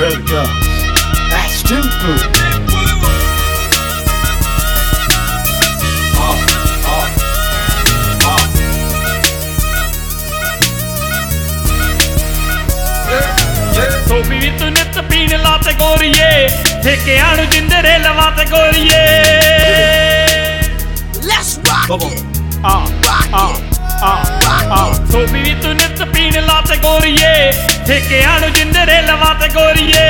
Welcome. That's Timfu. ਸੋਫੀ ਵੀ ਤੂੰ ਨਿੱਤ ਪੀਣ ਲਾ ਤੇ ਗੋਰੀਏ ਠੇਕਿਆਂ ਨੂੰ ਜਿੰਦਰੇ ਲਵਾ ਤੇ ਗੋਰੀਏ Let's rock it. ਸੋਫੀ ਵੀ ਤੂੰ ਨਿੱਤ ਪੀਣ ਲਾ ਤੇ ਗੋਰੀਏ ਠੇਕਿਆਂ ਨੂੰ ਜਿੰਦਰੇ ਲਵਾ ਤੇ ਗੋਰੀਏ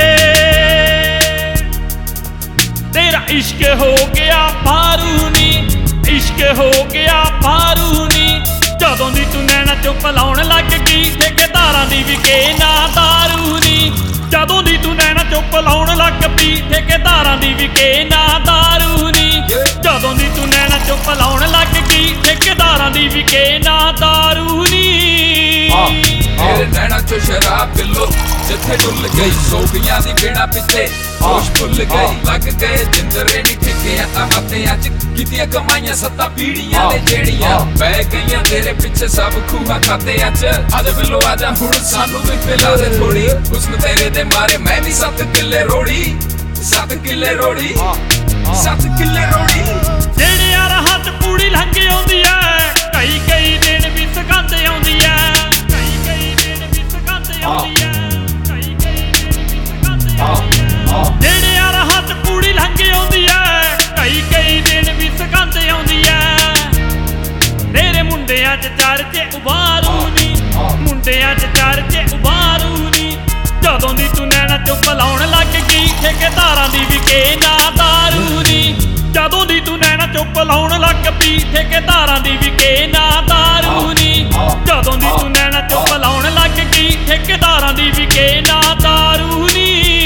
ਤੇਰਾ ਇਸ਼ਕ ਹੋ ਗਿਆ ਬਾਰੂਨੀ ਇਸ਼ਕ ਹੋ ਗਿਆ ਬਾਰੂਨੀ ਜਦੋਂ ਦੀ ਤੂੰ ਨੈਣਾ ਚੋਂ ਪਲਾਉਣ ਲੱਗ ਗਈ ਠੇਕੇਦਾਰਾਂ ਦੀ ਵਿਕੇ ਨਾ ਦਾਰੂ ਨੀ ਜਦੋਂ ਦੀ ਤੂੰ ਨੈਣਾ ਚੋਂ ਪਲਾਉਣ ਲੱਗ ਪਈ ਠੇਕੇਦਾਰਾਂ ਦੀ ਵਿਕੇ ਨਾ ਦਾਰੂ ਨੀ ਜਦੋਂ ਦੀ ਤੂੰ ਨੈਣਾ ਚੋਂ ਪਲਾਉਣ ਲੱਗ ਗਈ ਠੇਕੇਦਾਰਾਂ ਦੀ ਵਿਕੇ ਨਾ ਦਾਰੂ ਨੀ ਤੇਰੇ ਨੈਣਾ ਚੋਂ ਸ਼ਰਾਬ ਪਿੱਲੋ ਜਿੱਥੇ ਡੁੱਲ ਗਈ ਸੋਫੀਆਂ ਦੀ ਬੇੜਾ ਪਿੱਛੇ ਹੋਸ਼ ਭੁੱਲ ਗਈ ਲੱਗ ਗਏ ਜਿੰਦਰੇ ਨੀ ਠੇਕਿਆਂ ਆਮਾਤਿਆਂ ਚ ਕੀਤੀਆਂ ਕਮਾਈਆਂ ਸੱਤਾਂ ਪੀੜੀਆਂ ਨੇ ਜਿਹੜੀਆਂ ਬਹਿ ਗਈਆਂ ਤੇਰੇ ਪਿੱਛੇ ਸਭ ਖੂਹਾਂ ਖਾਤਿਆਂ ਚ ਅੱਜ ਬਿੱਲੋ ਆਜਾ ਹੁਣ ਸਾਨੂੰ ਵੀ ਪਿਲਾ ਦੇ ਥੋੜੀ ਹੁਸਨ ਤੇਰੇ ਦੇ ਮਾਰੇ ਮੈਂ ਵੀ 7 ਕਿੱਲੇ ਰੋੜੀ 7 ਕਿੱਲੇ ਰੋੜੀ 7 ਕਿੱਲੇ ਰੋੜੀ ਜਿਹੜੇ ਯਾਰ ਹੱਥ ਪੂੜੀ ਲੰਘ ਆਉਂਦੀ ਐ ਕਈ ਕਈ ਦਿਨ ਵੀ ਸਗੰਧ ਆਉਂਦੀ ਐ ਕਈ ਕਈ ਦਿਨ ਵੀ ਸਗੰਧ ਆਉਂਦੀ ਐ ਕਈ ਕਈ ਦਿਨ ਵੀ ਸਗੰਧ ਆਉਂਦੀ ਐ ਜਿਹੜੇ ਯਾਰ ਹੱਥ ਪੂੜੀ ਲੰਘ ਆਉਂਦੀ ਐ ਕਈ ਕਈ ਦਿਨ ਵੀ ਸਗੰਧ ਆਉਂਦੀ ਐ ਤੇਰੇ ਮੁੰਡਿਆਂ 'ਚ ਚਰਚੇ ਉਭਾਰੂ ਨੀ ਮੁੰਡਿਆਂ 'ਚ ਚਰਚੇ ਉਭਾਰੂ ਨੀ ਜਦੋਂ ਦੀ ਤੂੰ ਨੈਣਾ ਚੋਂ ਪਲਾਉਣ ਲੱਗ ਗਈ ਠੇਕੇਦਾਰਾਂ ਦੀ ਵਿਕੇ ਨਾ ਦਾਰੂ ਨੀ ਜਦੋਂ ਦੀ ਤੂੰ ਨੈਣਾ ਚੋਂ ਪਲਾਉਣ ਲੱਗ ਪਈ ਠੇਕੇਦਾਰਾਂ ਦੀ ਵਿਕੇ ਨਾ ਦਾਰੂ ਨੀ ਜਦੋਂ ਦੀ ਤੂੰ ਨੈਣਾ ਚੋਂ ਪਲਾਉਣ ਲੱਗ ਗਈ ਠੇਕੇਦਾਰਾਂ ਦੀ ਵਿਕੇ ਨਾ ਦਾਰੂ ਨੀ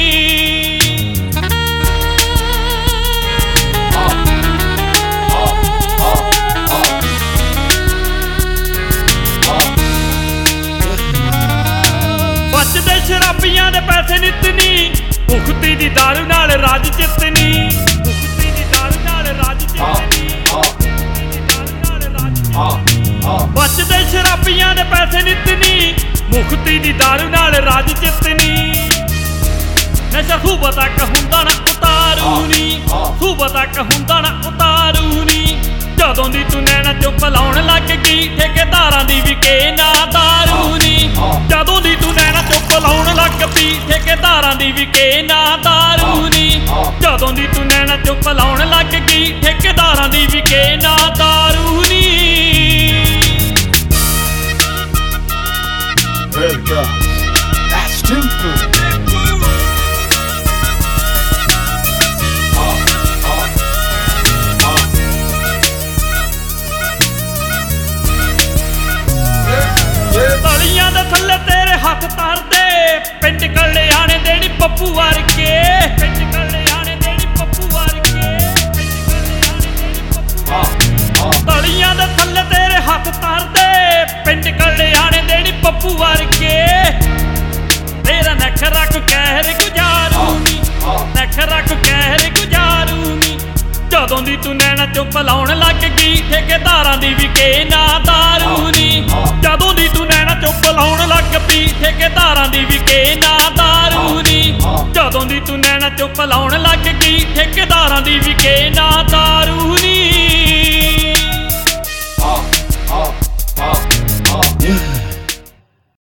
ਬਚਦੇ ਸ਼ਰਾਬੀਆਂ ਦੇ ਪੈਸੇ ਨਿੱਤਨੀ ਮੁਖਤੀ ਦੀ ਦਾਰੂ ਨਾਲ ਰਾਜ ਜਿੱਤਨੀ ਮੁਖਤੀ ਦੀ ਦਾਰੂ ਨਾਲ ਰਾਜ ਜਿੱਤਨੀ ਬਚਦੇ ਸ਼ਰਾਬੀਆਂ ਦੇ ਪੈਸੇ ਨਿੱਤਨੀ ਮੁਖਤੀ ਦੀ ਦਾਰੂ ਨਾਲ ਰਾਜ ਜਿੱਤਨੀ ਨਸ਼ਾ ਸੂਬਾ ਤੱਕ ਹੁੰਦਾ ਨਾ ਉਤਾਰੂ ਨੀ ਸੂਬਾ ਤੱਕ ਹੁੰਦਾ ਨਾ ਉਤਾਰੂ ਨੀ ਜਦੋਂ ਦੀ ਤੂੰ ਨੈਣਾ ਚੋਂ ਪਲਾਉਣ ਲੱਗ ਗਈ ਠੇਕੇਦਾਰਾਂ ਦੀ ਵਿਕੇ ਨਾ ਦਾਰੂ ਨੀ ਜਦੋਂ ਦੀ ਤੂੰ ਨੈਣਾ ਚੋਂ ਪਲਾਉਣ ਲੱਗ ਪਈ ਠੇਕੇਦਾਰਾਂ ਦੀ ਵਿਕੇ ਨਾ ਦਾਰੂ ਨੀ ਜਦੋਂ ਦੀ ਤੂੰ ਨੈਣਾ ਚੋਂ ਪਲਾਉਣ ਲੱਗ ਗਈ ਠੇਕੇਦਾਰਾਂ ਦੀ ਵਿਕੇ ਨਾ ਦਾਰੂ ਨੀ Welcome. That's Timfu. ਤਲੀਆਂ ਦੇ ਥੱਲੇ ਤੇਰੇ ਹੱਥ ਧਰਦੇ ਪਿੰਡ ਕਲਿਆਣੇ ਦੇਣੀ ਪੱਪੂ ਵਰਗੇ ਪਿੰਡ ਕਲਿਆਣੇ ਦੇਣੀ ਪੱਪੂ ਵਰਗੇ ਪਿੰਡ ਕਲਿਆਣੇ ਦੇਣੀ ਪੱਪੂ ਤਲੀਆਂ ਦੇ ਥੱਲੇ ਤੇਰੇ ਹੱਥ ਧਰਦੇ ਪਿੰਡ ਕਲਿਆਣੇ ਦੇਣੀ ਪੱਪੂ ਵਰਗੇ ਤੇਰਾ ਨਖਰਾ ਕੋ ਕਹਿਰ ਗੁਜ਼ਾਰੂ ਨੀ ਨਖਰਾ ਕੋ ਕਹਿਰ ਗੁਜ਼ਾਰੂ ਨੀ ਜਦੋਂ ਦੀ ਤੂੰ ਨੈਣਾ ਚੋਂ ਪਲਾਉਣ ਲੱਗ ਗਈ ਠੇਕੇਦਾਰਾਂ ਦੀ ਵਿਕੇ ਨਾ ਦਾਰੂ ਨੀ ਜਦੋਂ ਦੀ ਤੂੰ ਨੈਣਾ ਚੋਂ ਪਲਾਉਣ ਲੱਗ ਪਈ ਠੇਕੇਦਾਰਾਂ ਦੀ ਵਿਕੇ ਨਾ ਦਾਰੂ ਨੀ ਜਦੋਂ ਦੀ ਤੂੰ ਨੈਣਾ ਚੋਂ ਪਲਾਉਣ ਲੱਗ ਗਈ ਠੇਕੇਦਾਰਾਂ ਦੀ ਵਿਕੇ ਨਾ ਦਾਰੂ